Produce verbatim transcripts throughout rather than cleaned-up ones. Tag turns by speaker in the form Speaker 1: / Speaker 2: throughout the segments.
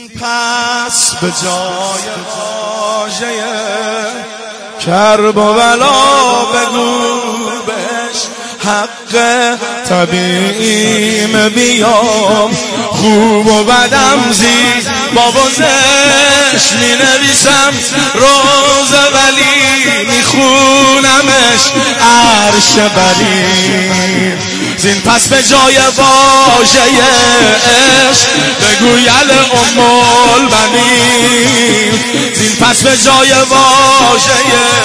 Speaker 1: پس به جای واژه کرب و بلا بگو بهش حق طبیعیم بیام، خوب و بدم زی با وزش می نویسم روز ولی می خونمش عرش بری. زین پس به جای واژه عشق بگو یل ام البنین. زین پس به جای واژه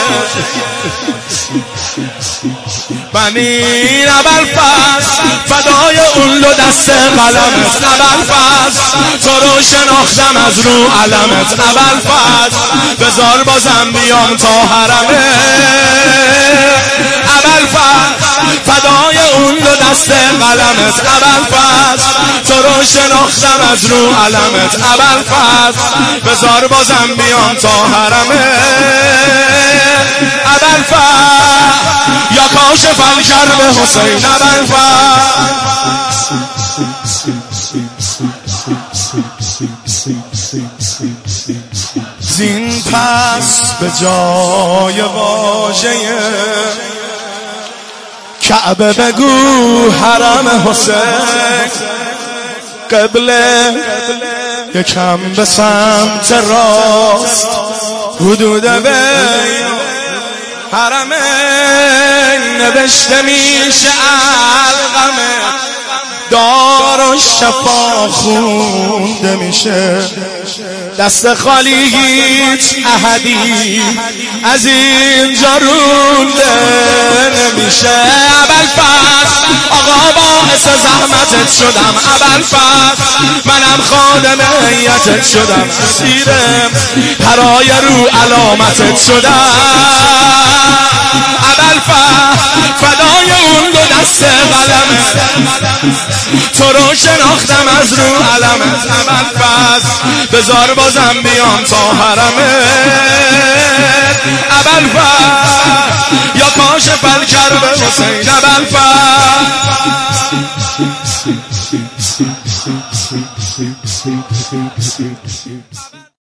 Speaker 1: بنین ابوالفضل فدای اون دو دست قلمت، ابوالفضل تو رو شناختم از رو علمت، ابوالفضل بذار بازم بیام تا حرمت، ابوالفضل فدای اون دو دست قلمت، ابوالفضل تو رو شناختم از رو علمت، ابوالفضل بذار بازم بیام تا حرمت، ابوالفضل یا کاشف الکرب حسین، ابوالفضل. زین پس به جای واژه کعبه بگو حرم حسین، قبله یکم به سمت راست حدود بین حرمین نوشته میشه علقمه، دار و شفا خونده میشه، دست خالی هیچ احدی از اینجا رونده نمیشه. ابوالفضل آقا باعث زحمتت شدم، ابوالفضل منم خادم هیئتت شدم، اسیرم پرای رو علامتت شدم، ابوالفضل فدای اون دو دست قلمت، تو رو شناختم از رو علمت، ابوالفضل بذار بازم بیام تا حرمت، ابوالفضل یا کاشف الکرب حسین، ابوالفضل.